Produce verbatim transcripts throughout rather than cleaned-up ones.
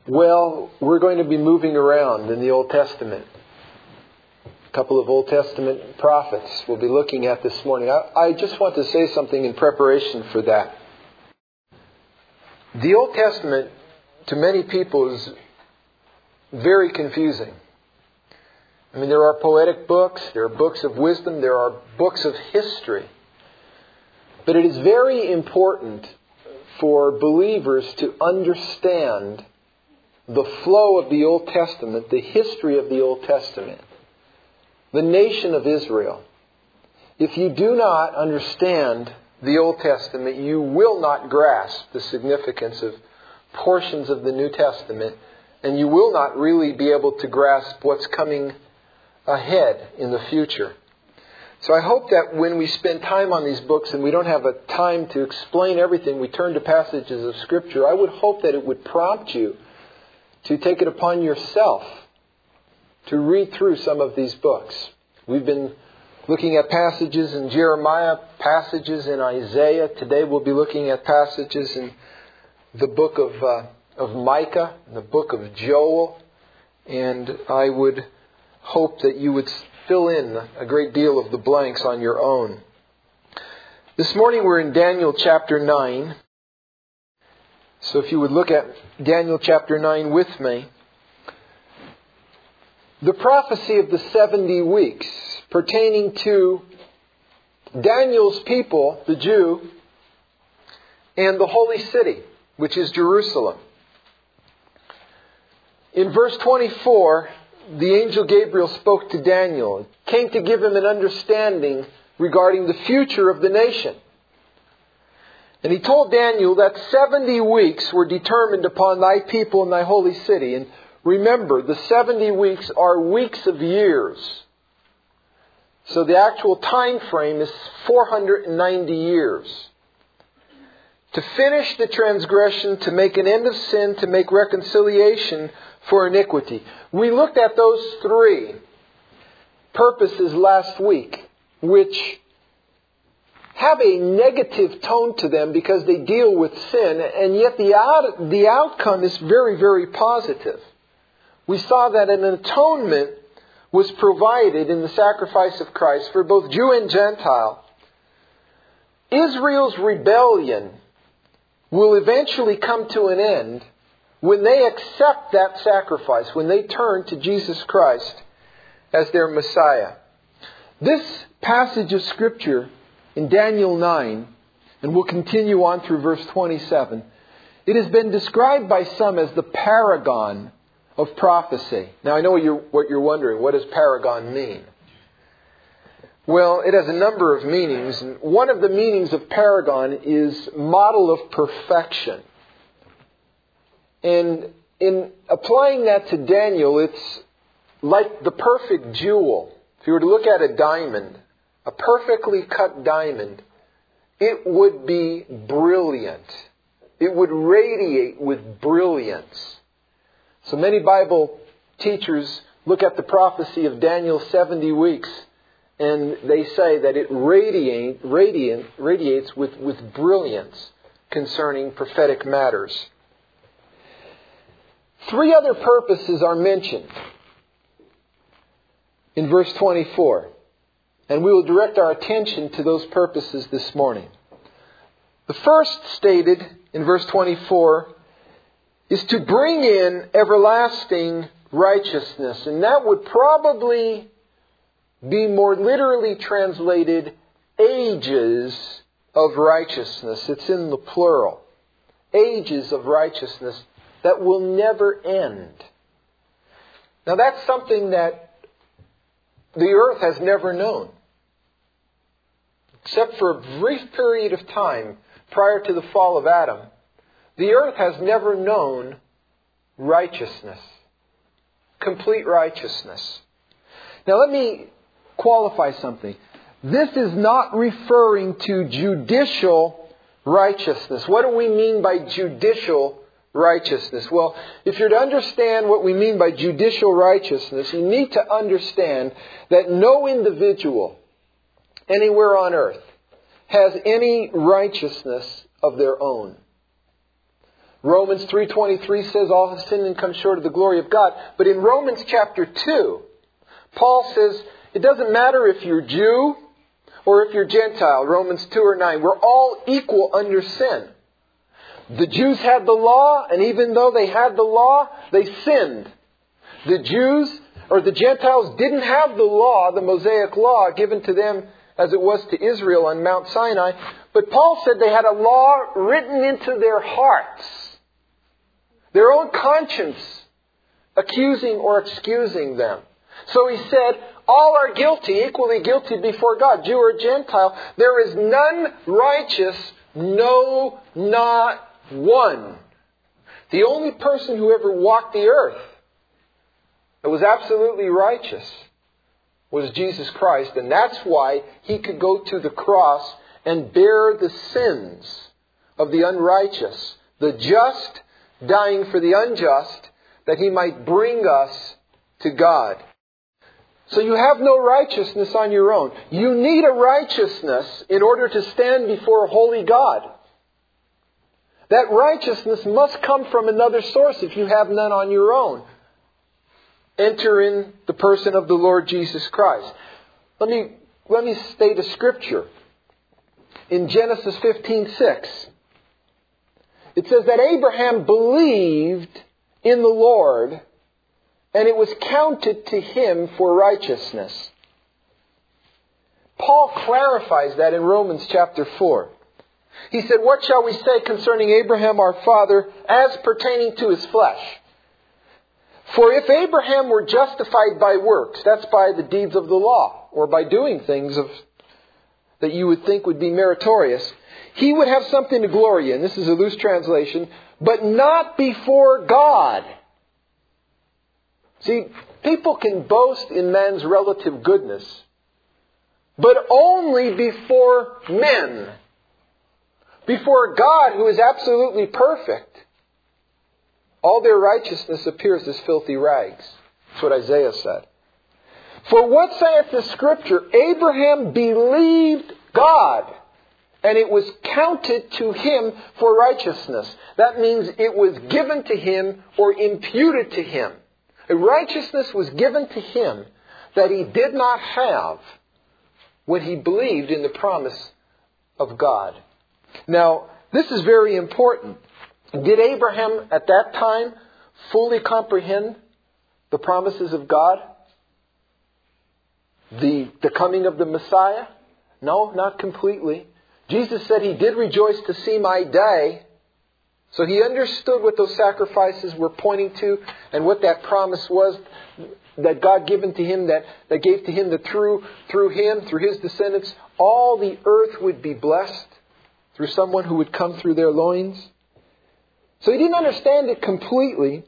Well, we're going to be moving around in the Old Testament. A couple of Old Testament prophets we'll be looking at this morning. I, I just want to say something in preparation for that. The Old Testament, to many people, is very confusing. I mean, there are poetic books, there are books of wisdom, there are books of history. But it is very important for believers to understand the flow of the Old Testament, the history of the Old Testament, the nation of Israel. If you do not understand the Old Testament, you will not grasp the significance of portions of the New Testament, and you will not really be able to grasp what's coming ahead in the future. So I hope that when we spend time on these books and we don't have a time to explain everything, we turn to passages of Scripture. I would hope that it would prompt you to take it upon yourself to read through some of these books. We've been looking at passages in Jeremiah, passages in Isaiah. Today we'll be looking at passages in the book of uh, of Micah, the book of Joel. And I would hope that you would fill in a great deal of the blanks on your own. This morning we're in Daniel chapter nine. So if you would look at Daniel chapter nine with me. The prophecy of the seventy weeks pertaining to Daniel's people, the Jew, and the holy city, which is Jerusalem. In verse twenty-four, the angel Gabriel spoke to Daniel, came to give him an understanding regarding the future of the nation. And he told Daniel that seventy weeks were determined upon thy people and thy holy city. And remember, the seventy weeks are weeks of years. So the actual time frame is four hundred ninety years. To finish the transgression, to make an end of sin, to make reconciliation for iniquity. We looked at those three purposes last week, which have a negative tone to them because they deal with sin, and yet the out, the outcome is very, very positive. We saw that an atonement was provided in the sacrifice of Christ for both Jew and Gentile. Israel's rebellion will eventually come to an end when they accept that sacrifice, when they turn to Jesus Christ as their Messiah. This passage of Scripture in Daniel nine, and we'll continue on through verse twenty-seven, it has been described by some as the paragon of prophecy. Now I know what you're, what you're wondering. What does paragon mean? Well, it has a number of meanings. And one of the meanings of paragon is model of perfection. And in applying that to Daniel, it's like the perfect jewel. If you were to look at a diamond, a perfectly cut diamond, it would be brilliant. It would radiate with brilliance. So many Bible teachers look at the prophecy of Daniel's seventy weeks and they say that it radiate, radiant, radiates with, with brilliance concerning prophetic matters. Three other purposes are mentioned in verse twenty-four. And we will direct our attention to those purposes this morning. The first stated in verse twenty-four is to bring in everlasting righteousness. And that would probably be more literally translated ages of righteousness. It's in the plural. Ages of righteousness that will never end. Now that's something that the earth has never known. Except for a brief period of time prior to the fall of Adam, the earth has never known righteousness. Complete righteousness. Now let me qualify something. This is not referring to judicial righteousness. What do we mean by judicial righteousness? Well, if you're to understand what we mean by judicial righteousness, you need to understand that no individual anywhere on earth has any righteousness of their own. Romans three twenty-three says all have sinned and come short of the glory of God. But in Romans chapter two, Paul says it doesn't matter if you're Jew or if you're Gentile. Romans two or nine. We're all equal under sin. The Jews had the law, and even though they had the law, they sinned. The Jews or the Gentiles didn't have the law, the Mosaic law, given to them as it was to Israel on Mount Sinai. But Paul said they had a law written into their hearts. Their own conscience accusing or excusing them. So he said, all are guilty, equally guilty before God, Jew or Gentile. There is none righteous, no, not one. The only person who ever walked the earth that was absolutely righteous was Jesus Christ. And that's why He could go to the cross and bear the sins of the unrighteous, the just dying for the unjust, that He might bring us to God. So you have no righteousness on your own. You need a righteousness in order to stand before a holy God. That righteousness must come from another source if you have none on your own. Enter in the person of the Lord Jesus Christ. Let me, let me state a scripture. In Genesis fifteen six, it says that Abraham believed in the Lord, and it was counted to him for righteousness. Paul clarifies that in Romans chapter four. He said, what shall we say concerning Abraham our father as pertaining to his flesh? For if Abraham were justified by works, that's by the deeds of the law, or by doing things of that you would think would be meritorious, he would have something to glory in. This is a loose translation. But not before God. See, people can boast in man's relative goodness, but only before men. Before God, who is absolutely perfect, all their righteousness appears as filthy rags. That's what Isaiah said. For what saith the Scripture? Abraham believed God, and it was counted to him for righteousness. That means it was given to him or imputed to him. A righteousness was given to him that he did not have when he believed in the promise of God. Now, this is very important. Did Abraham at that time fully comprehend the promises of God? The, the coming of the Messiah? No, not completely. Jesus said he did rejoice to see my day. So he understood what those sacrifices were pointing to and what that promise was that God given to him, that, that gave to him that through, through him, through his descendants, all the earth would be blessed through someone who would come through their loins. So he didn't understand it completely.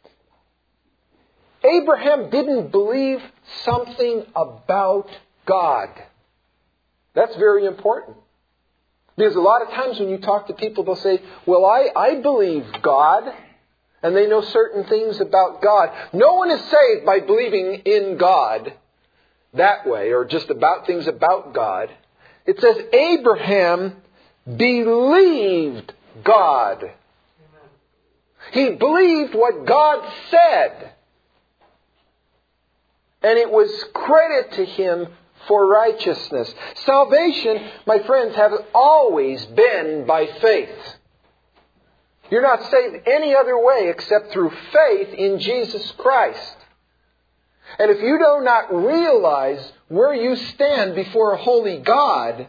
Abraham didn't believe something about God. That's very important. Because a lot of times when you talk to people, they'll say, well, I, I believe God. And they know certain things about God. No one is saved by believing in God that way, or just about things about God. It says Abraham believed God. He believed what God said. And it was credited to him for righteousness. Salvation, my friends, has always been by faith. You're not saved any other way except through faith in Jesus Christ. And if you do not realize where you stand before a holy God,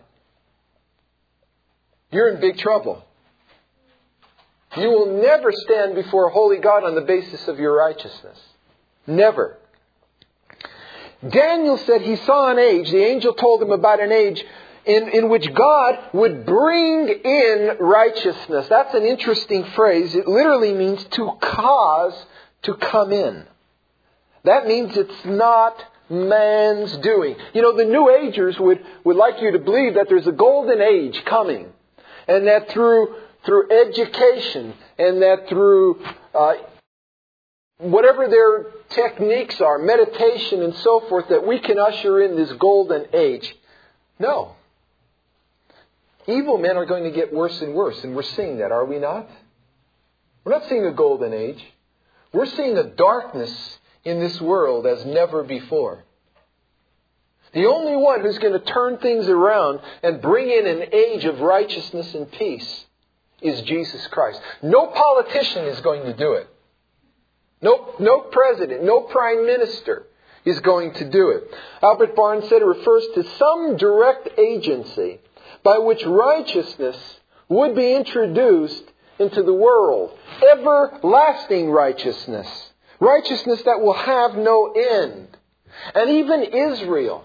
you're in big trouble. You will never stand before a holy God on the basis of your righteousness. Never. Daniel said he saw an age, the angel told him about an age in, in which God would bring in righteousness. That's an interesting phrase. It literally means to cause to come in. That means it's not man's doing. You know, the New Agers would, would like you to believe that there's a golden age coming. And that through through education and that through uh, whatever their techniques are, meditation and so forth, that we can usher in this golden age. No. Evil men are going to get worse and worse, and we're seeing that, are we not? We're not seeing a golden age. We're seeing a darkness in this world as never before. The only one who's going to turn things around and bring in an age of righteousness and peace is Jesus Christ. No politician is going to do it. No, no president, no prime minister is going to do it. Albert Barnes said it refers to some direct agency by which righteousness would be introduced into the world. Everlasting righteousness. Righteousness that will have no end. And even Israel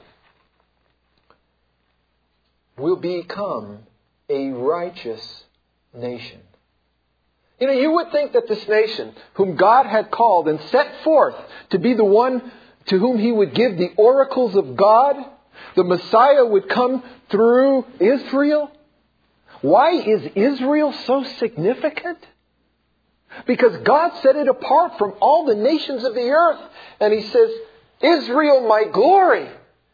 will become a righteous nation. You know, you would think that this nation, whom God had called and set forth to be the one to whom He would give the oracles of God, the Messiah would come through Israel. Why is Israel so significant? Because God set it apart from all the nations of the earth. And He says, Israel, my glory.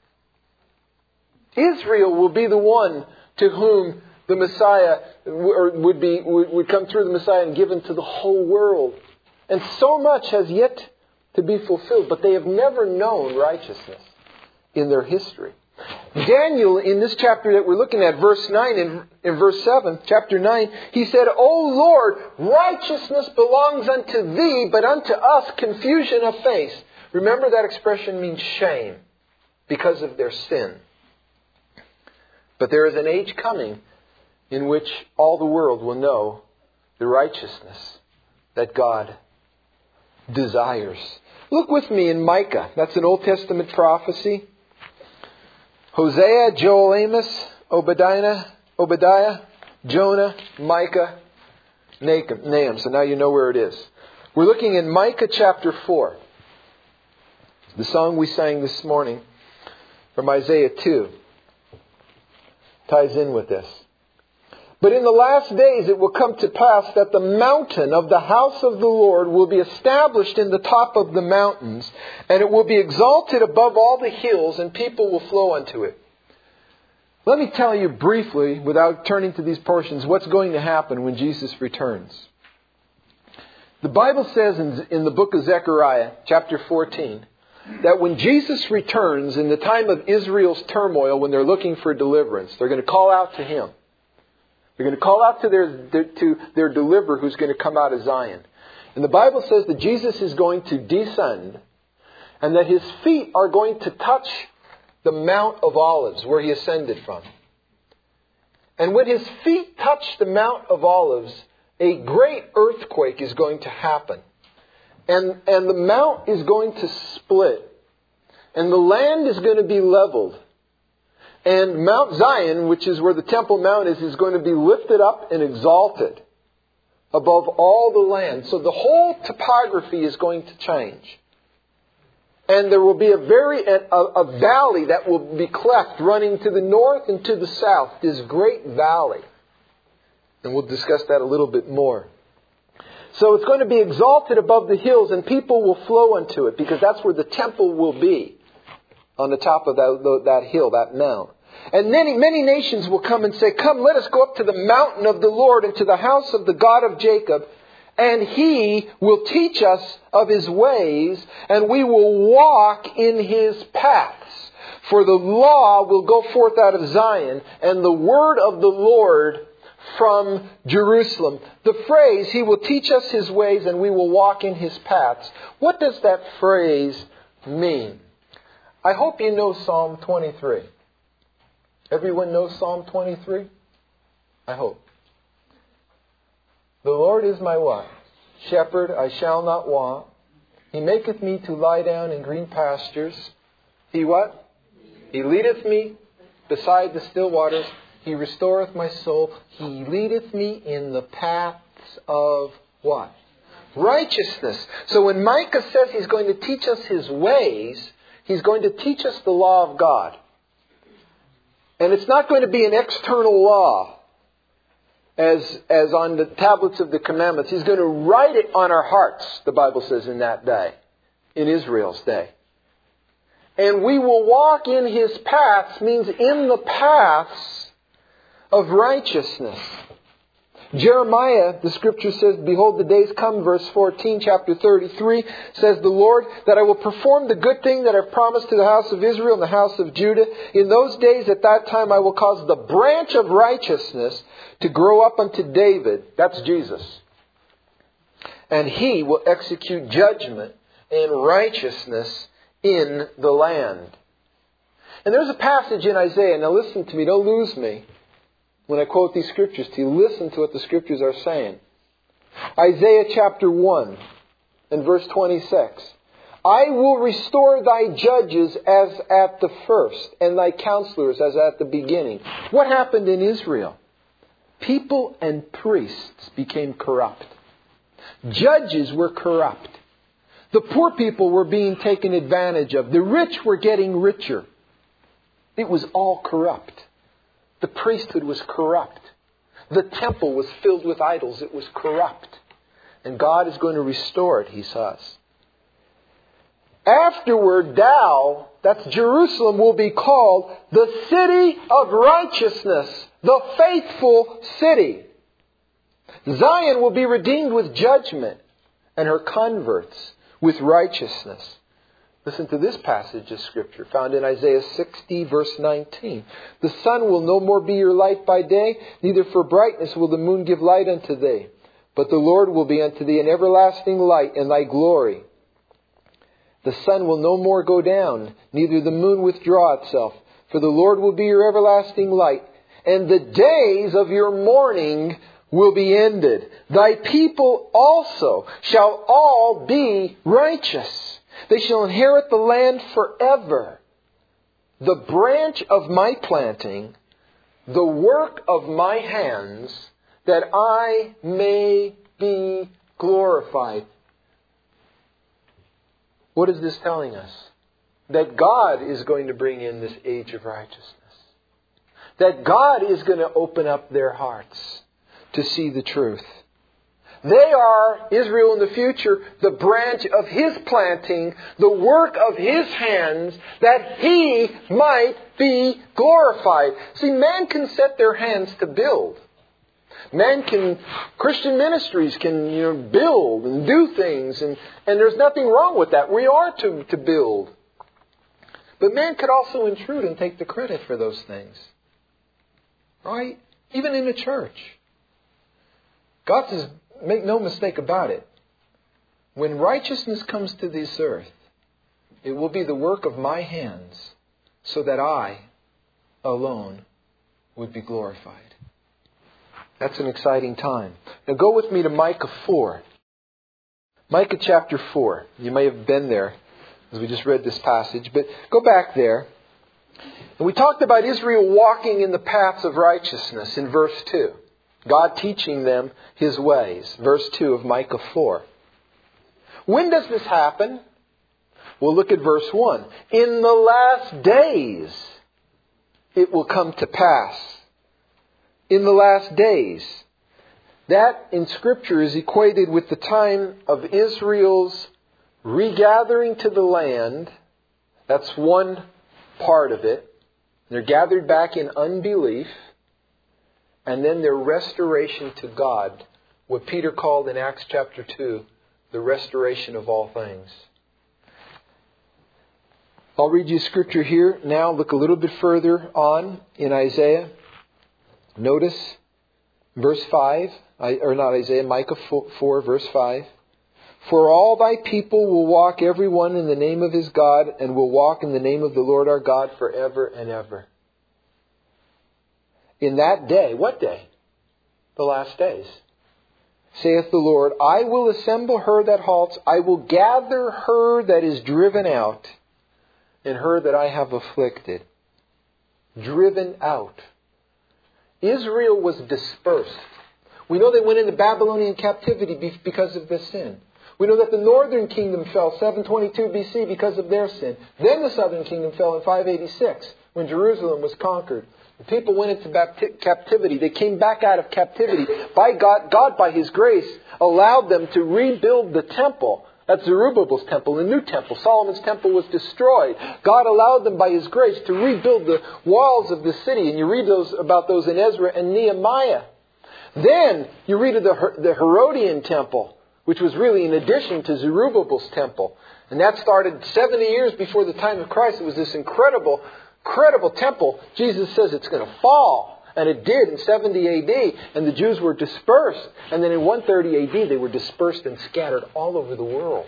Israel will be the one to whom the Messiah would be would come through the Messiah and given to the whole world. And so much has yet to be fulfilled, but they have never known righteousness in their history. Daniel, in this chapter that we're looking at, verse nine and in verse seven, chapter nine, he said, O Lord, righteousness belongs unto Thee, but unto us confusion of face. Remember, that expression means shame because of their sin. But there is an age coming in which all the world will know the righteousness that God desires. Look with me in Micah. That's an Old Testament prophecy. Hosea, Joel, Amos, Obadiah, Obadiah, Jonah, Micah, Nahum. So now you know where it is. We're looking in Micah chapter four. The song we sang this morning from Isaiah two ties in with this. But in the last days it will come to pass that the mountain of the house of the Lord will be established in the top of the mountains, and it will be exalted above all the hills, and people will flow unto it. Let me tell you briefly, without turning to these portions, what's going to happen when Jesus returns. The Bible says in, in the book of Zechariah, chapter fourteen, that when Jesus returns in the time of Israel's turmoil, when they're looking for deliverance, they're going to call out to Him. They're going to call out to their, to their deliverer who's going to come out of Zion. And the Bible says that Jesus is going to descend and that His feet are going to touch the Mount of Olives where He ascended from. And when His feet touch the Mount of Olives, a great earthquake is going to happen. And, and the mount is going to split. And the land is going to be leveled. And Mount Zion, which is where the Temple Mount is, is going to be lifted up and exalted above all the land. So the whole topography is going to change. And there will be a very a, a valley that will be cleft running to the north and to the south. This great valley. And we'll discuss that a little bit more. So it's going to be exalted above the hills, and people will flow unto it, because that's where the temple will be, on the top of that, that hill, that mount. And many, many nations will come and say, come, let us go up to the mountain of the Lord and to the house of the God of Jacob, and He will teach us of His ways, and we will walk in His paths. For the law will go forth out of Zion, and the word of the Lord from Jerusalem. The phrase, He will teach us His ways and we will walk in His paths. What does that phrase mean? I hope you know Psalm twenty-three. Everyone knows Psalm twenty-three? I hope. The Lord is my what? Shepherd, I shall not want. He maketh me to lie down in green pastures. He what? He leadeth me beside the still waters. He restoreth my soul. He leadeth me in the paths of what? Righteousness. So when Micah says He's going to teach us His ways, He's going to teach us the law of God. And it's not going to be an external law as, as on the tablets of the commandments. He's going to write it on our hearts, the Bible says, in that day, in Israel's day. And we will walk in His paths means in the paths of righteousness. Jeremiah, the scripture says, behold, the days come, verse fourteen, chapter thirty-three, says the Lord, that I will perform the good thing that I've promised to the house of Israel and the house of Judah. In those days, at that time, I will cause the branch of righteousness to grow up unto David. That's Jesus. And he will execute judgment and righteousness in the land. And there's a passage in Isaiah. Now listen to me, don't lose me when I quote these scriptures to you. Listen to what the scriptures are saying. Isaiah chapter one and verse twenty-six. I will restore thy judges as at the first, and thy counselors as at the beginning. What happened in Israel? People and priests became corrupt. Judges were corrupt. The poor people were being taken advantage of. The rich were getting richer. It was all corrupt. The priesthood was corrupt. The temple was filled with idols. It was corrupt. And God is going to restore it, he says. Afterward, thou, that's Jerusalem, will be called the city of righteousness, the faithful city. Zion will be redeemed with judgment, and her converts with righteousness. Listen to this passage of Scripture found in Isaiah sixty, verse nineteen. The sun will no more be your light by day, neither for brightness will the moon give light unto thee. But the Lord will be unto thee an everlasting light and thy glory. The sun will no more go down, neither the moon withdraw itself. For the Lord will be your everlasting light, and the days of your mourning will be ended. Thy people also shall all be righteous. They shall inherit the land forever. The branch of my planting, the work of my hands, that I may be glorified. What is this telling us? That God is going to bring in this age of righteousness. That God is going to open up their hearts to see the truth. They are, Israel in the future, the branch of His planting, the work of His hands, that He might be glorified. See, man can set their hands to build. Man can, Christian ministries can, you know, build and do things, and, and there's nothing wrong with that. We are to, to build. But man could also intrude and take the credit for those things. Right? Even in the church. God says, make no mistake about it. When righteousness comes to this earth, it will be the work of my hands, so that I alone would be glorified. That's an exciting time. Now go with me to Micah four. Micah chapter four. You may have been there as we just read this passage, but go back there. And we talked about Israel walking in the paths of righteousness in verse two. God teaching them His ways. Verse two of Micah four. When does this happen? Well, look at verse one. In the last days it will come to pass. In the last days. That in Scripture is equated with the time of Israel's regathering to the land. That's one part of it. They're gathered back in unbelief. And then their restoration to God. What Peter called in Acts chapter two, the restoration of all things. I'll read you Scripture here. Now look a little bit further on in Isaiah. Notice verse five, or not Isaiah, Micah four, verse five. For all thy people will walk every one in the name of his God, and will walk in the name of the Lord our God forever and ever. In that day, what day? The last days. Saith the Lord, I will assemble her that halts, I will gather her that is driven out, and her that I have afflicted. Driven out. Israel was dispersed. We know they went into Babylonian captivity because of their sin. We know that the northern kingdom fell seven twenty-two B C because of their sin. Then the southern kingdom fell in five eighty-six when Jerusalem was conquered. The people went into bapti- captivity. They came back out of captivity. By God, God, by His grace, allowed them to rebuild the temple. That's Zerubbabel's temple, the new temple. Solomon's temple was destroyed. God allowed them by His grace to rebuild the walls of the city. And you read those about those in Ezra and Nehemiah. Then you read of the, the Herodian temple, which was really in addition to Zerubbabel's temple. And that started seventy years before the time of Christ. It was this incredible, incredible temple. Jesus says it's going to fall. And it did in seventy A D. And the Jews were dispersed. And then in one thirty A D they were dispersed and scattered all over the world.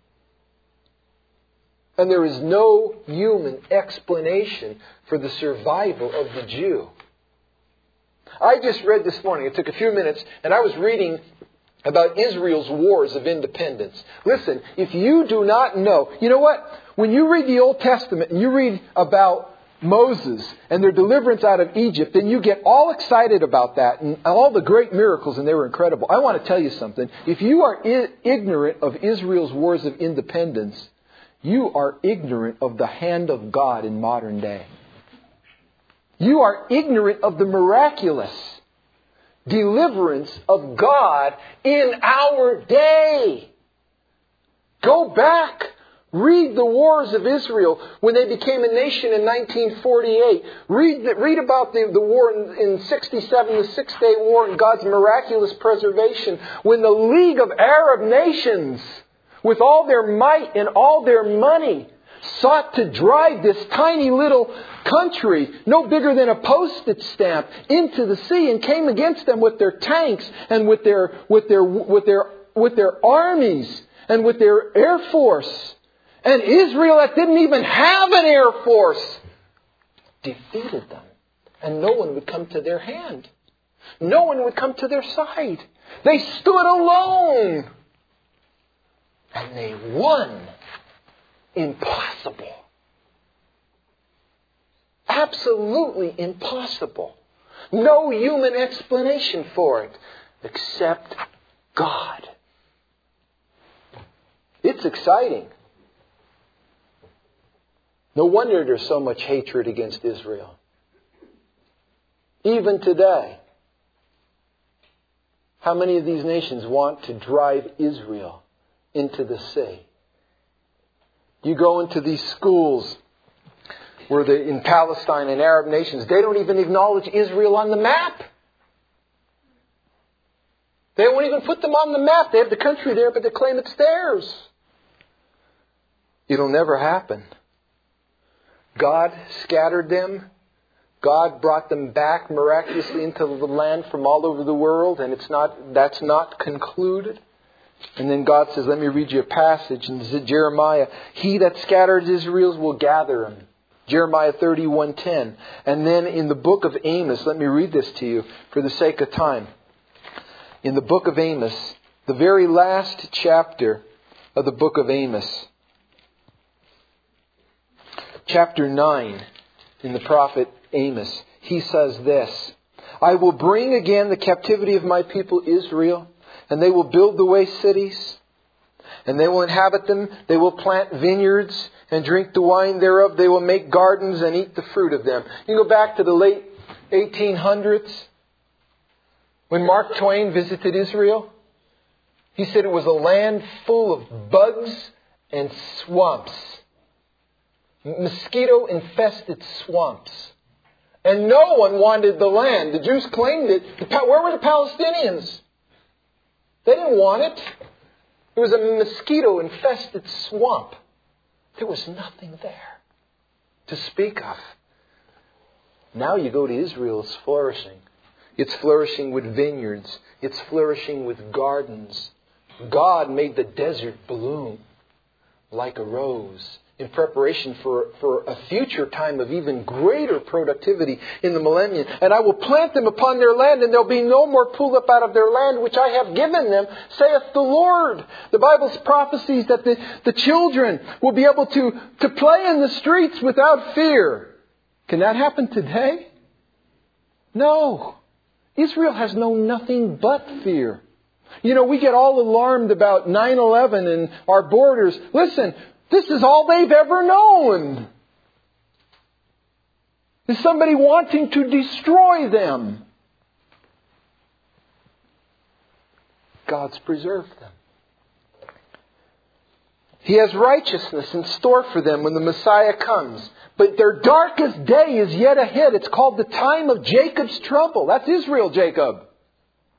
And there is no human explanation for the survival of the Jew. I just read this morning, it took a few minutes, and I was reading about Israel's wars of independence. Listen, if you do not know, you know what? When you read the Old Testament and you read about Moses and their deliverance out of Egypt, then you get all excited about that and all the great miracles, and they were incredible. I want to tell you something. If you are I- ignorant of Israel's wars of independence, you are ignorant of the hand of God in modern day. You are ignorant of the miraculous deliverance of God in our day. Go back. Read the wars of Israel when they became a nation in nineteen forty-eight. Read, the, read about the, the war in, in sixty-seven, the Six-Day War, and God's miraculous preservation. When the League of Arab Nations, with all their might and all their money, sought to drive this tiny little country, no bigger than a postage stamp, into the sea, and came against them with their tanks and with their with their with their with their armies and with their air force. And Israel, that didn't even have an air force, defeated them, and no one would come to their hand. No one would come to their side. They stood alone, and they won. Impossible. Absolutely impossible. No human explanation for it except God. It's exciting. No wonder there's so much hatred against Israel. Even today, how many of these nations want to drive Israel into the sea? You go into these schools where the, in Palestine and Arab nations, they don't even acknowledge Israel on the map. They won't even put them on the map. They have the country there, but they claim it's theirs. It'll never happen. God scattered them. God brought them back miraculously into the land from all over the world, and it's not that's not concluded. And then God says, let me read you a passage in Jeremiah. He that scattered Israel will gather him. Jeremiah thirty-one ten. And then in the book of Amos, let me read this to you for the sake of time. In the book of Amos, the very last chapter of the book of Amos, chapter nine, in the prophet Amos, he says this: I will bring again the captivity of my people Israel, and they will build the waste cities, and they will inhabit them. They will plant vineyards and drink the wine thereof. They will make gardens and eat the fruit of them. You go back to the late eighteen hundreds, when Mark Twain visited Israel. He said it was a land full of bugs and swamps. Mosquito-infested swamps. And no one wanted the land. The Jews claimed it. Where were the Palestinians? They didn't want it. It was a mosquito-infested swamp. There was nothing there to speak of. Now you go to Israel, it's flourishing. It's flourishing with vineyards. It's flourishing with gardens. God made the desert bloom like a rose in preparation for, for a future time of even greater productivity in the millennium. And I will plant them upon their land, and there'll be no more pulled up out of their land, which I have given them, saith the Lord. The Bible prophecies that the, the children will be able to, to play in the streets without fear. Can that happen today? No. Israel has known nothing but fear. You know, we get all alarmed about nine eleven and our borders. Listen, this is all they've ever known. Is somebody wanting to destroy them. God's preserved them. He has righteousness in store for them when the Messiah comes. But their darkest day is yet ahead. It's called the time of Jacob's trouble. That's Israel, Jacob.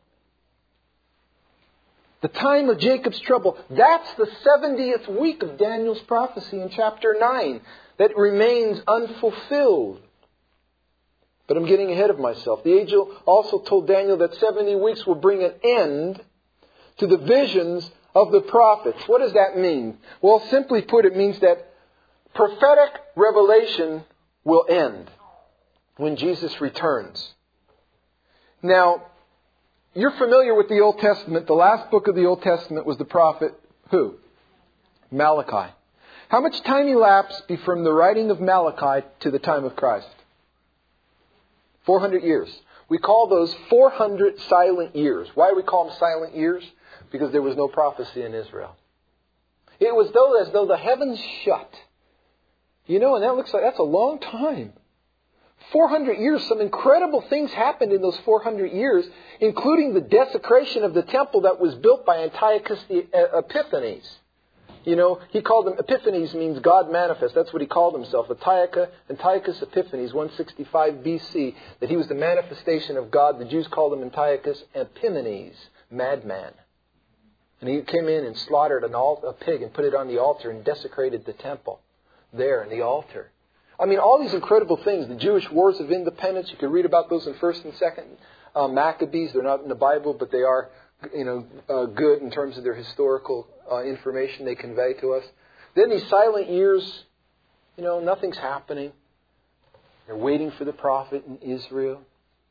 The time of Jacob's trouble. That's the seventieth week of Daniel's prophecy in chapter nine that remains unfulfilled. But I'm getting ahead of myself. The angel also told Daniel that seventy weeks will bring an end to the visions of the prophets. What does that mean? Well, simply put, it means that prophetic revelation will end when Jesus returns. Now, you're familiar with the Old Testament. The last book of the Old Testament was the prophet who? Malachi. How much time elapsed from the writing of Malachi to the time of Christ? four hundred years. We call those four hundred silent years. Why do we call them silent years? Because there was no prophecy in Israel. It was though as though the heavens shut. You know, and that looks like that's a long time. four hundred years. Some incredible things happened in those four hundred years, including the desecration of the temple that was built by Antiochus Epiphanes. You know, he called them, Epiphanes means God manifest. That's what he called himself. Antiochus, Antiochus Epiphanes, one sixty-five B C, that he was the manifestation of God. The Jews called him Antiochus Epimanes, madman. And he came in and slaughtered an alt, a pig and put it on the altar and desecrated the temple there in the altar. I mean, all these incredible things. The Jewish Wars of Independence, you can read about those in First and Second uh, Maccabees. They're not in the Bible, but they are, you know, uh, good in terms of their historical uh, information they convey to us. Then these silent years, you know, nothing's happening. They're waiting for the prophet in Israel.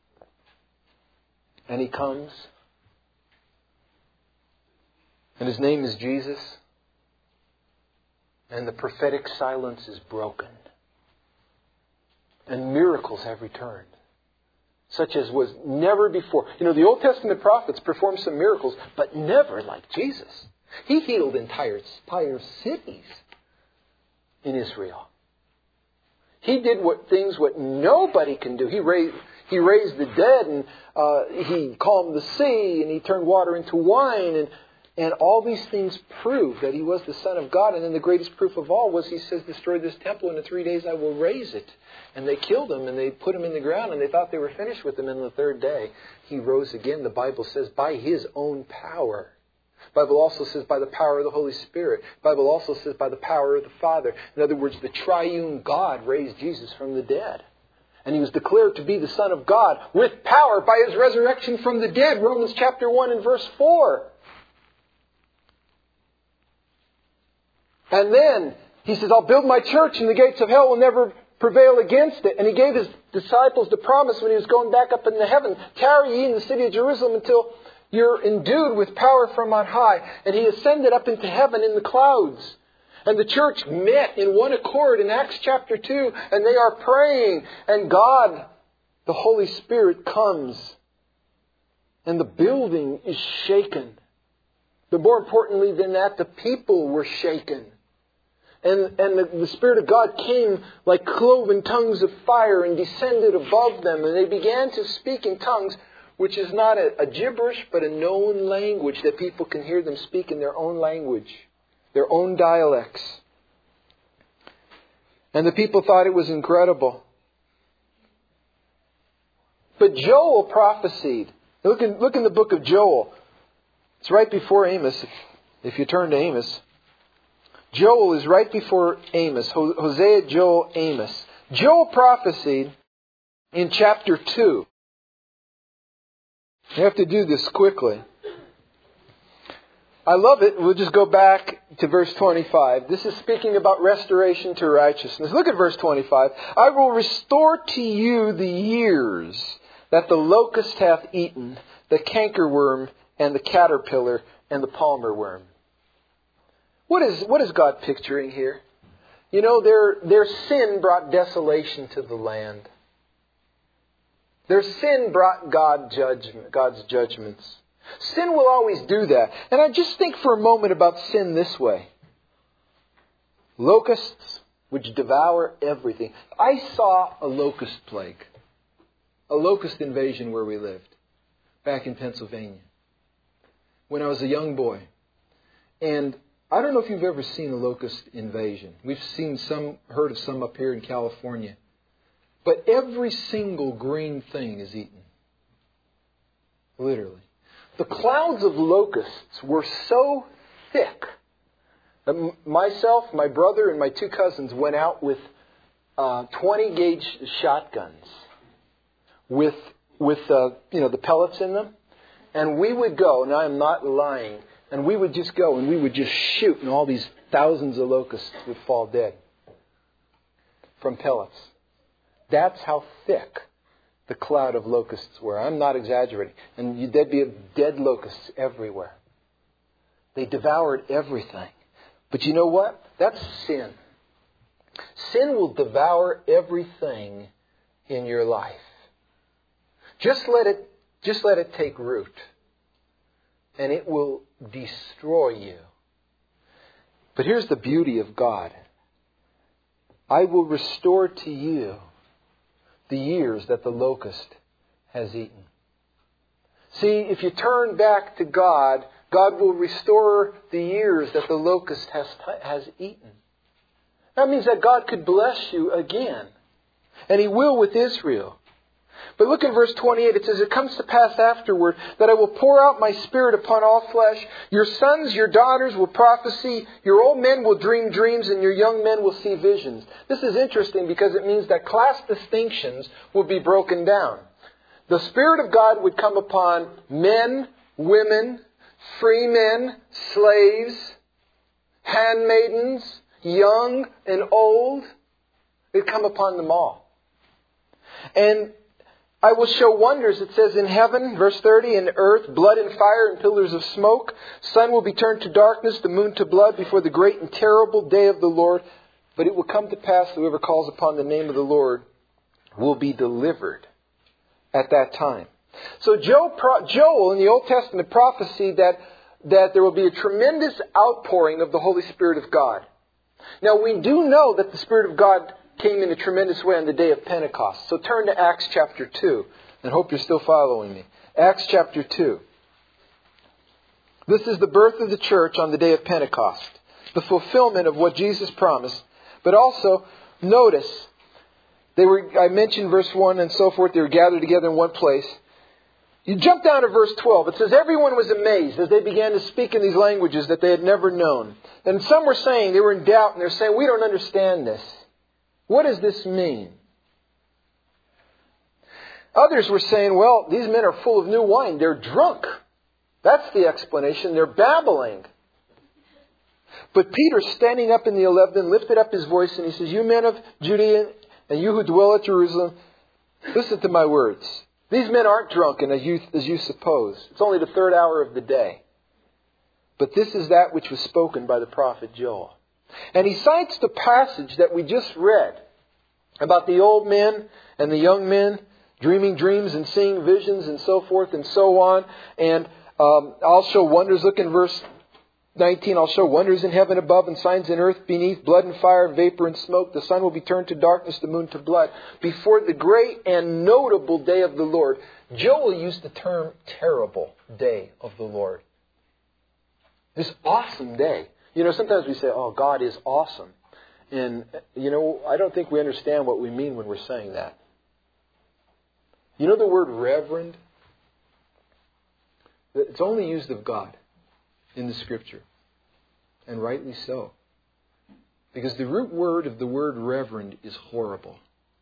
And he comes. And his name is Jesus. And the prophetic silence is broken. And miracles have returned, such as was never before. You know, the Old Testament prophets performed some miracles, but never like Jesus. He healed entire, entire cities in Israel. He did what things what nobody can do. He raised, he raised the dead, and uh, he calmed the sea, and he turned water into wine, and And all these things prove that he was the Son of God. And then the greatest proof of all was he says, destroy this temple, and in three days I will raise it. And they killed him, and they put him in the ground, and they thought they were finished with him. And the third day, he rose again, the Bible says, by his own power. The Bible also says by the power of the Holy Spirit. The Bible also says by the power of the Father. In other words, the triune God raised Jesus from the dead. And he was declared to be the Son of God with power by his resurrection from the dead. Romans chapter one and verse four. And then he says, I'll build my church and the gates of hell will never prevail against it. And he gave his disciples the promise when he was going back up into heaven, tarry ye in the city of Jerusalem until you're endued with power from on high. And he ascended up into heaven in the clouds. And the church met in one accord in Acts chapter two. And they are praying. And God, the Holy Spirit, comes. And the building is shaken. But more importantly than that, the people were shaken. And, and the, the Spirit of God came like cloven tongues of fire and descended above them. And they began to speak in tongues, which is not a, a gibberish, but a known language that people can hear them speak in their own language, their own dialects. And the people thought it was incredible. But Joel prophesied. Look in, look in the book of Joel. It's right before Amos, if you turn to Amos. Joel is right before Amos. Hosea, Joel, Amos. Joel prophesied in chapter two. You have to do this quickly. I love it. We'll just go back to verse twenty-five. This is speaking about restoration to righteousness. Look at verse twenty-five. I will restore to you the years that the locust hath eaten, the cankerworm and the caterpillar and the palmer worm. What is, what is God picturing here? You know, their, their sin brought desolation to the land. Their sin brought God judgment, God's judgments. Sin will always do that. And I just think for a moment about sin this way. Locusts which devour everything. I saw a locust plague. A locust invasion where we lived. Back in Pennsylvania. When I was a young boy. And I don't know if you've ever seen a locust invasion. We've seen some, heard of some up here in California. But every single green thing is eaten. Literally. The clouds of locusts were so thick that myself, my brother, and my two cousins went out with uh, twenty gauge shotguns with with uh, you know the pellets in them, and we would go. And I am not lying. And we would just go and we would just shoot, and all these thousands of locusts would fall dead from pellets. That's how thick the cloud of locusts were. I'm not exaggerating. And there'd be dead locusts everywhere. They devoured everything. But you know what? That's sin. Sin will devour everything in your life. Just let it, just let it take root. And it will destroy you. But here's the beauty of God. I will restore to you the years that the locust has eaten. See, if you turn back to God, God will restore the years that the locust has, has eaten. That means that God could bless you again. And He will with Israel. But look in verse twenty-eight. It says, it comes to pass afterward that I will pour out my Spirit upon all flesh. Your sons, your daughters will prophesy. Your old men will dream dreams, and your young men will see visions. This is interesting because it means that class distinctions will be broken down. The Spirit of God would come upon men, women, free men, slaves, handmaidens, young and old. It would come upon them all. And I will show wonders, it says in heaven, verse thirty, in earth, blood and fire and pillars of smoke. Sun will be turned to darkness, the moon to blood before the great and terrible day of the Lord. But it will come to pass, whoever calls upon the name of the Lord will be delivered at that time. So Joel in the Old Testament prophesied that, that there will be a tremendous outpouring of the Holy Spirit of God. Now we do know that the Spirit of God came in a tremendous way on the day of Pentecost. So turn to Acts chapter two. And hope you're still following me. Acts chapter two. This is the birth of the church on the day of Pentecost. The fulfillment of what Jesus promised. But also, notice, they were, I mentioned verse one and so forth. They were gathered together in one place. You jump down to verse twelve. It says, everyone was amazed as they began to speak in these languages that they had never known. And some were saying, they were in doubt, and they're saying, we don't understand this. What does this mean? Others were saying, well, these men are full of new wine. They're drunk. That's the explanation. They're babbling. But Peter, standing up in the eleven, lifted up his voice and he says, you men of Judea and you who dwell at Jerusalem, listen to my words. These men aren't drunken as you, as you suppose. It's only the third hour of the day. But this is that which was spoken by the prophet Joel. And he cites the passage that we just read about the old men and the young men dreaming dreams and seeing visions and so forth and so on. And um, I'll show wonders. Look in verse nineteen. I'll show wonders in heaven above and signs in earth beneath, blood and fire, vapor and smoke. The sun will be turned to darkness, the moon to blood, before the great and notable day of the Lord. Joel used the term terrible day of the Lord. This awesome day. You know, sometimes we say, oh, God is awesome. And, you know, I don't think we understand what we mean when we're saying that. You know the word reverend? It's only used of God in the Scripture. And rightly so. Because the root word of the word reverend is horrible.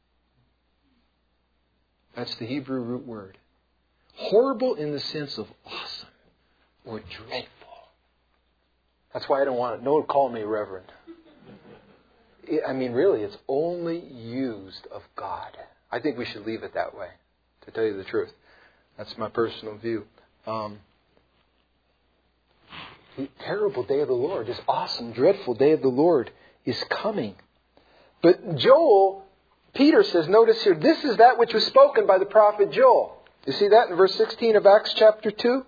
That's the Hebrew root word. Horrible in the sense of awesome or dreadful. That's why I don't want it. No one call me reverend. I mean, really, it's only used of God. I think we should leave it that way, to tell you the truth. That's my personal view. Um, the terrible day of the Lord, this awesome, dreadful day of the Lord is coming. But Joel, Peter says, notice here, this is that which was spoken by the prophet Joel. You see that in verse sixteen of Acts chapter two?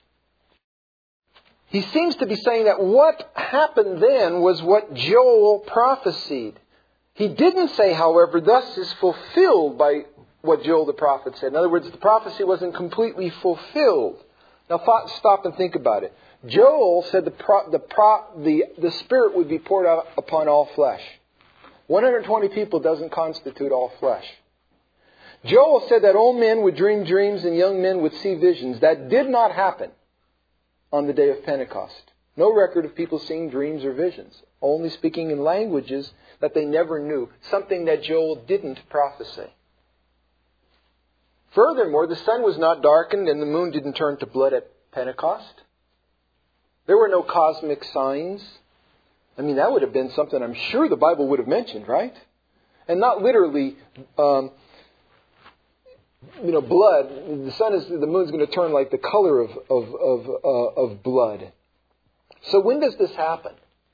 He seems to be saying that what happened then was what Joel prophesied. He didn't say, however, thus is fulfilled by what Joel the prophet said. In other words, the prophecy wasn't completely fulfilled. Now stop and think about it. Joel said the pro, the, pro, the the Spirit would be poured out upon all flesh. one hundred twenty people doesn't constitute all flesh. Joel said that old men would dream dreams and young men would see visions. That did not happen. on the day of Pentecost. No record of people seeing dreams or visions. Only speaking in languages that they never knew. Something that Joel didn't prophesy. Furthermore, the sun was not darkened and the moon didn't turn to blood at Pentecost. There were no cosmic signs. I mean, that would have been something I'm sure the Bible would have mentioned, right? And not literally, um, you know, blood. The sun is, the moon's going to turn like the color of of of, uh, of blood. So when does this happen?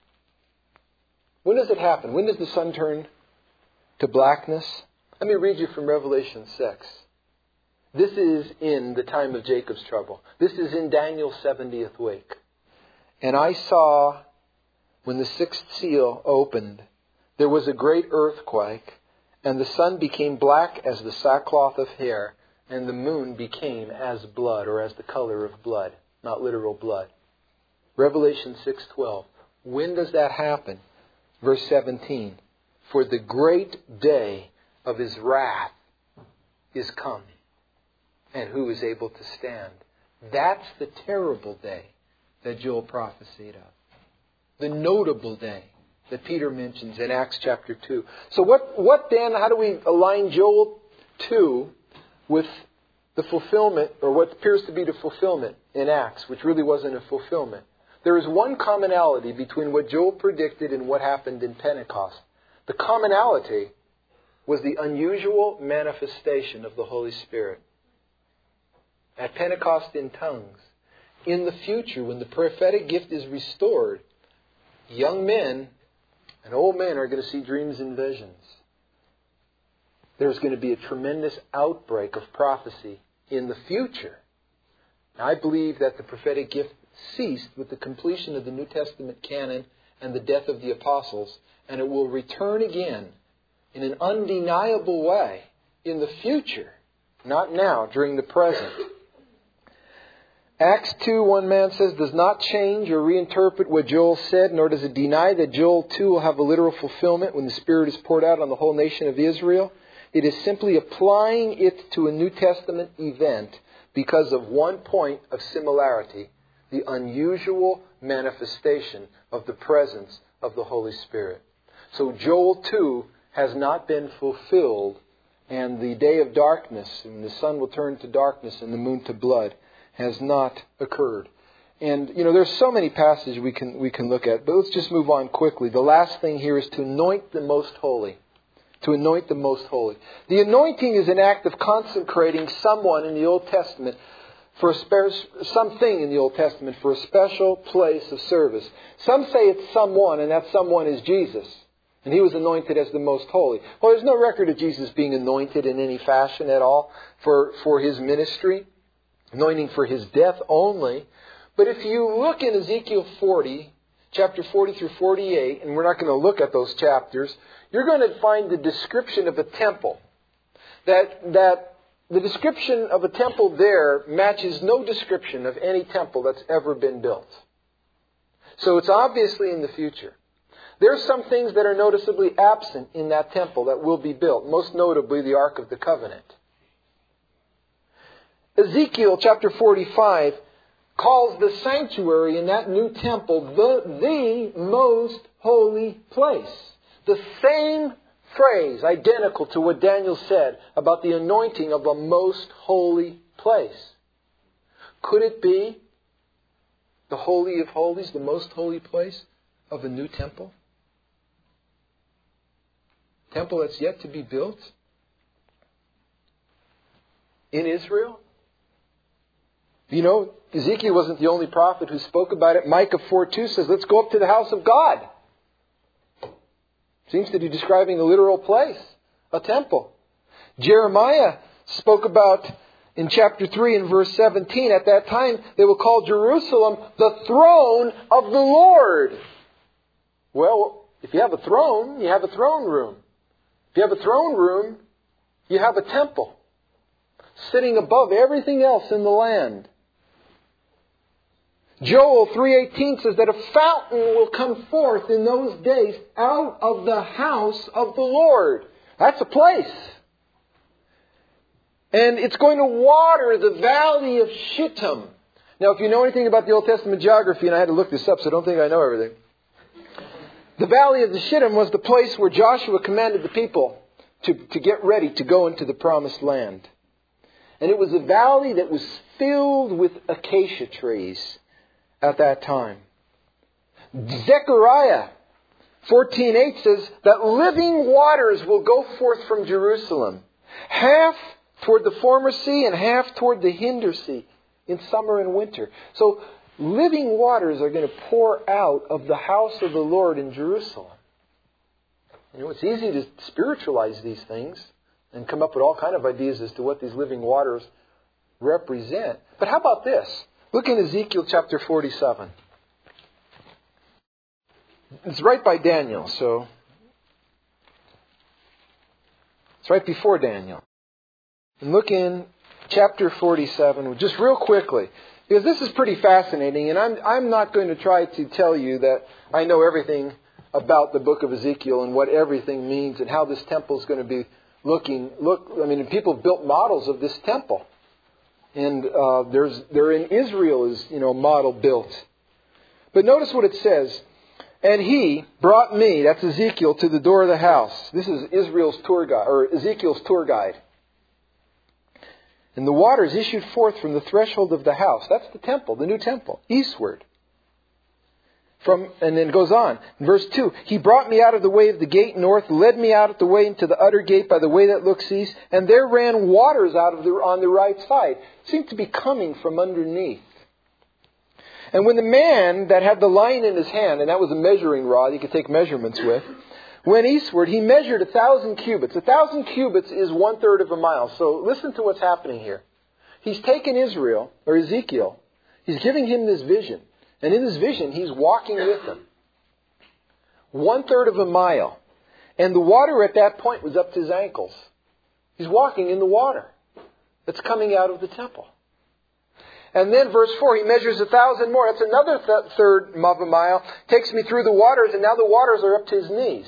When does it happen? When does the sun turn to blackness? Let me read you from Revelation six. This is in the time of Jacob's trouble. This is in Daniel's seventieth week. And I saw, when the sixth seal opened, there was a great earthquake, and the sun became black as the sackcloth of hair, and the moon became as blood, or as the color of blood, not literal blood. Revelation six twelve. When does that happen? Verse seventeen. For the great day of His wrath is come, and who is able to stand? That's the terrible day that Joel prophesied of. The notable day that Peter mentions in Acts chapter two. So what, what then, how do we align Joel two with the fulfillment, or what appears to be the fulfillment in Acts, which really wasn't a fulfillment? There is one commonality between what Joel predicted and what happened in Pentecost. The commonality was the unusual manifestation of the Holy Spirit. At Pentecost in tongues. In the future, when the prophetic gift is restored, young men and old men are going to see dreams and visions. There's going to be a tremendous outbreak of prophecy in the future. Now, I believe that the prophetic gift ceased with the completion of the New Testament canon and the death of the apostles, and it will return again in an undeniable way in the future, not now, during the present. Acts two, one man says, does not change or reinterpret what Joel said, nor does it deny that Joel two will have a literal fulfillment when the Spirit is poured out on the whole nation of Israel. It is simply applying it to a New Testament event because of one point of similarity, the unusual manifestation of the presence of the Holy Spirit. So Joel two has not been fulfilled, and the day of darkness, when the sun will turn to darkness and the moon to blood, has not occurred. And, you know, there's so many passages we can we can look at, but let's just move on quickly. The last thing here is to anoint the most holy. To anoint the most holy. The anointing is an act of consecrating someone in the Old Testament for a spe- something in the Old Testament for a special place of service. Some say it's someone, and that someone is Jesus. And He was anointed as the most holy. Well, there's no record of Jesus being anointed in any fashion at all for, for His ministry. Anointing for His death only. But if you look in Ezekiel forty, chapter forty through forty-eight, and we're not going to look at those chapters, you're going to find the description of a temple. That, that the description of a temple there matches no description of any temple that's ever been built. So it's obviously in the future. There are some things that are noticeably absent in that temple that will be built, most notably the Ark of the Covenant. Ezekiel chapter forty-five calls the sanctuary in that new temple the, the most holy place. The same phrase, identical to what Daniel said about the anointing of the most holy place. Could it be the Holy of Holies, the most holy place of a new temple? Temple that's yet to be built in Israel? You know, Ezekiel wasn't the only prophet who spoke about it. Micah four two says, let's go up to the house of God. Seems to be describing a literal place, a temple. Jeremiah spoke about, in chapter three and verse seventeen, at that time they will call Jerusalem the throne of the Lord. Well, if you have a throne, you have a throne room. If you have a throne room, you have a temple sitting above everything else in the land. Joel three eighteen says that a fountain will come forth in those days out of the house of the Lord. That's a place. And it's going to water the valley of Shittim. Now, if you know anything about the Old Testament geography, and I had to look this up, so don't think I know everything. The valley of the Shittim was the place where Joshua commanded the people to, to get ready to go into the promised land. And it was a valley that was filled with acacia trees at that time. Zechariah fourteen eight says that living waters will go forth from Jerusalem, half toward the former sea and half toward the hinder sea in summer and winter. So living waters are going to pour out of the house of the Lord in Jerusalem. You know, it's easy to spiritualize these things and come up with all kind of ideas as to what these living waters represent. But how about this? Look in Ezekiel chapter forty-seven. It's right by Daniel, so it's right before Daniel. And look in chapter forty-seven, just real quickly, because this is pretty fascinating, and I'm I'm not going to try to tell you that I know everything about the book of Ezekiel and what everything means and how this temple is going to be looking. Look, I mean, people built models of this temple, and uh, there's there in Israel is you know model built. But notice what it says. And he brought me, that's Ezekiel, to the door of the house. This is Israel's tour guide, or Ezekiel's tour guide. And the waters issued forth from the threshold of the house. That's the temple, the new temple, eastward. From, and then it goes on. In verse two, he brought me out of the way of the gate north, led me out of the way into the utter gate by the way that looks east, and there ran waters out of the, on the right side. It seemed to be coming from underneath. And when the man that had the line in his hand, and that was a measuring rod he could take measurements with, went eastward, he measured a thousand cubits. A thousand cubits is one third of a mile. So listen to what's happening here. He's taken Israel, or Ezekiel, he's giving him this vision. And in this vision, he's walking with him. One third of a mile. And the water at that point was up to his ankles. He's walking in the water that's coming out of the temple. And then verse four, he measures a thousand more. That's another th- third of a mile. Takes me through the waters, and now the waters are up to his knees.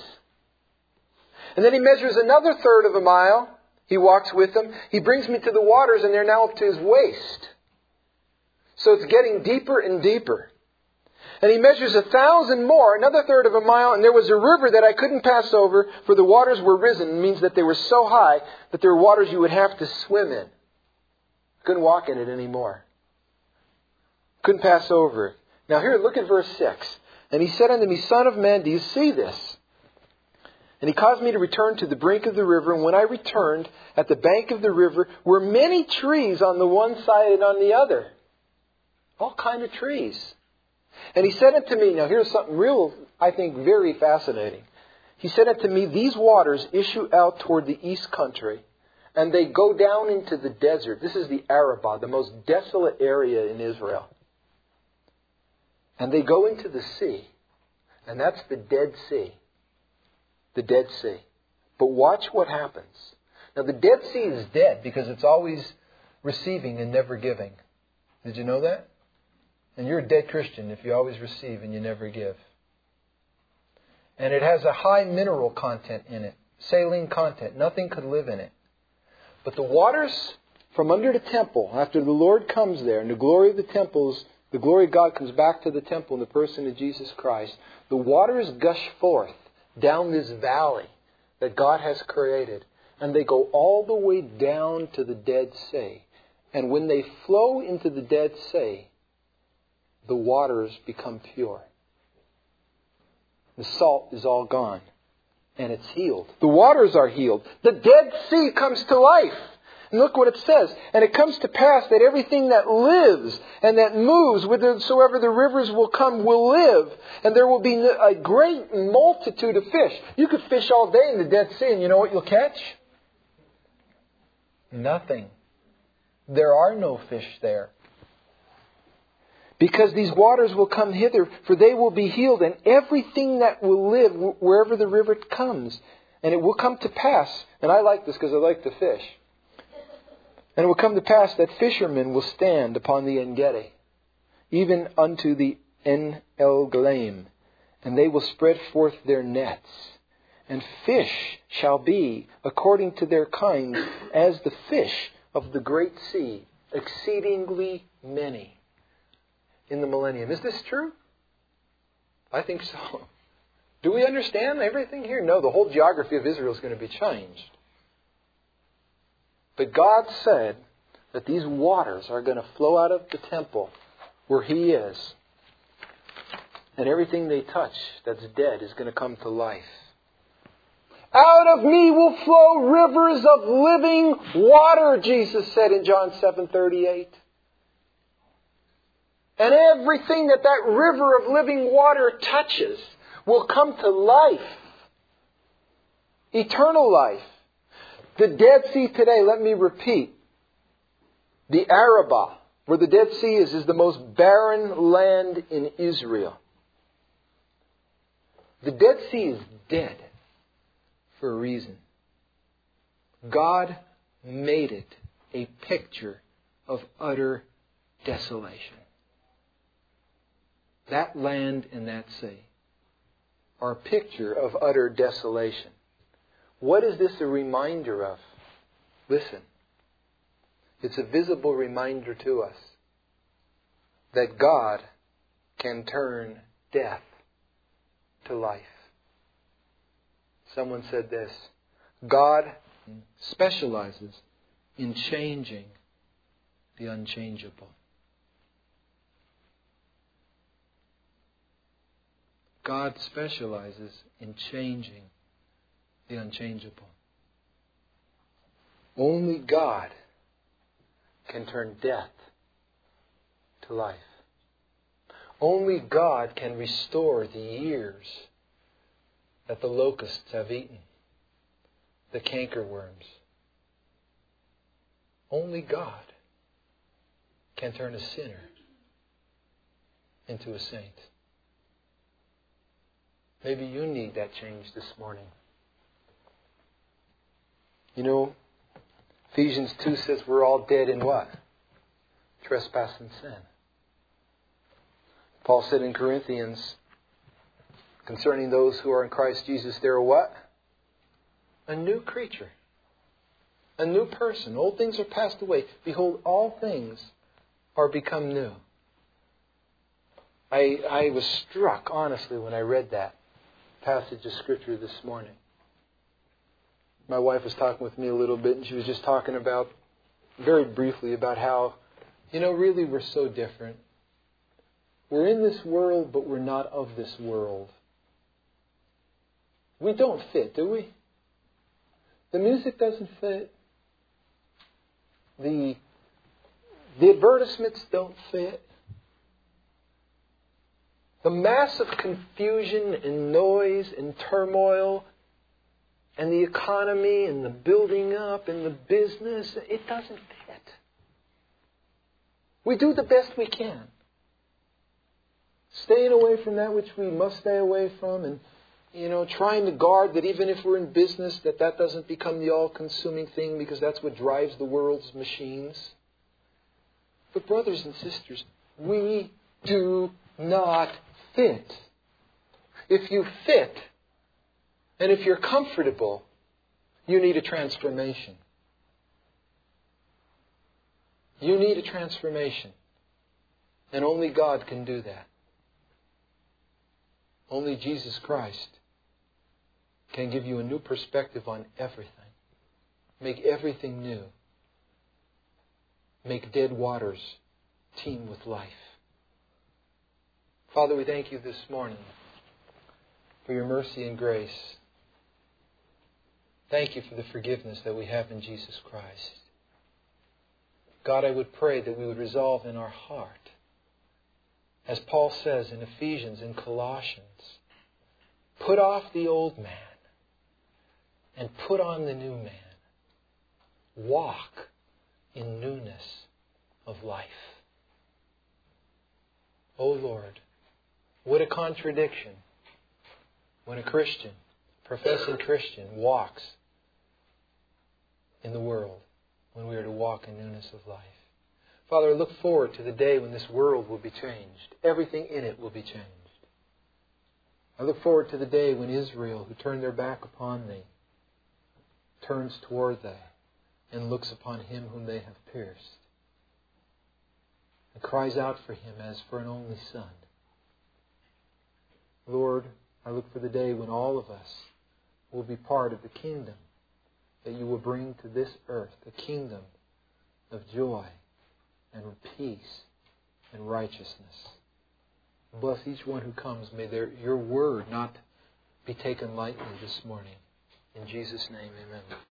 And then he measures another third of a mile. He walks with them. He brings me to the waters, and they're now up to his waist. So it's getting deeper and deeper. And he measures a thousand more, another third of a mile, and there was a river that I couldn't pass over, for the waters were risen. It means that they were so high that there were waters you would have to swim in. Couldn't walk in it anymore. Couldn't pass over it. Now here, look at verse six. And he said unto me, Son of man, do you see this? And he caused me to return to the brink of the river. And when I returned, at the bank of the river were many trees on the one side and on the other. All kind of trees. And he said unto me, now here's something real, I think, very fascinating. He said unto me, these waters issue out toward the east country, and they go down into the desert. This is the Arabah, the most desolate area in Israel. And they go into the sea. And that's the Dead Sea. The Dead Sea. But watch what happens. Now the Dead Sea is dead because it's always receiving and never giving. Did you know that? And you're a dead Christian if you always receive and you never give. And it has a high mineral content in it. Saline content. Nothing could live in it. But the waters from under the temple, after the Lord comes there, and the glory of the temples, the glory of God comes back to the temple in the person of Jesus Christ, the waters gush forth down this valley that God has created. And they go all the way down to the Dead Sea. And when they flow into the Dead Sea, the waters become pure. The salt is all gone. And it's healed. The waters are healed. The Dead Sea comes to life. And look what it says. And it comes to pass that everything that lives and that moves, whithersoever the rivers will come, will live. And there will be a great multitude of fish. You could fish all day in the Dead Sea, and you know what you'll catch? Nothing. There are no fish there. Because these waters will come hither, for they will be healed, and everything that will live wherever the river comes. And it will come to pass, and I like this because I like to fish. And it will come to pass that fishermen will stand upon the En-Gedi, even unto the En-Eglaim, and they will spread forth their nets. And fish shall be, according to their kind, as the fish of the great sea, exceedingly many. in the millennium. Is this true? I think so. Do we understand everything here? No, the whole geography of Israel is going to be changed. But God said that these waters are going to flow out of the temple where He is. And everything they touch that's dead is going to come to life. Out of me will flow rivers of living water, Jesus said in John seven thirty-eight. And everything that that river of living water touches will come to life. Eternal life. The Dead Sea today, let me repeat. The Arabah, where the Dead Sea is, is the most barren land in Israel. The Dead Sea is dead for a reason. God made it a picture of utter desolation. That land and that sea are a picture of utter desolation. What is this a reminder of? Listen. It's a visible reminder to us that God can turn death to life. Someone said this: God specializes in changing the unchangeable. God specializes in changing the unchangeable. Only God can turn death to life. Only God can restore the years that the locusts have eaten, the cankerworms. Only God can turn a sinner into a saint. Maybe you need that change this morning. You know, Ephesians two says we're all dead in what? Trespass and sin. Paul said in Corinthians, concerning those who are in Christ Jesus, they're what? A new creature. A new person. Old things are passed away. Behold, all things are become new. I, I was struck, honestly, when I read that passage of Scripture this morning. My wife was talking with me a little bit, and she was just talking about, very briefly, about how, you know, really we're so different. We're in this world, but we're not of this world. We don't fit, do we? The music doesn't fit. The, the advertisements don't fit. The massive confusion and noise and turmoil and the economy and the building up and the business, it doesn't fit. We do the best we can. Staying away from that which we must stay away from, and, you know, trying to guard that even if we're in business, that that doesn't become the all-consuming thing, because that's what drives the world's machines. But brothers and sisters, we do not fit. If you fit, and if you're comfortable, you need a transformation. You need a transformation. And only God can do that. Only Jesus Christ can give you a new perspective on everything. Make everything new. Make dead waters teem with life. Father, we thank you this morning for your mercy and grace. Thank you for the forgiveness that we have in Jesus Christ. God, I would pray that we would resolve in our heart, as Paul says in Ephesians and Colossians, put off the old man and put on the new man. Walk in newness of life. Oh Lord, what a contradiction when a Christian, professing Christian, walks in the world when we are to walk in newness of life. Father, I look forward to the day when this world will be changed. Everything in it will be changed. I look forward to the day when Israel, who turned their back upon thee, turns toward thee and looks upon him whom they have pierced. and cries out for Him as for an only son. Lord, I look for the day when all of us will be part of the kingdom that You will bring to this earth, the kingdom of joy and peace and righteousness. Bless each one who comes. May their, Your word not be taken lightly this morning. In Jesus' name, amen.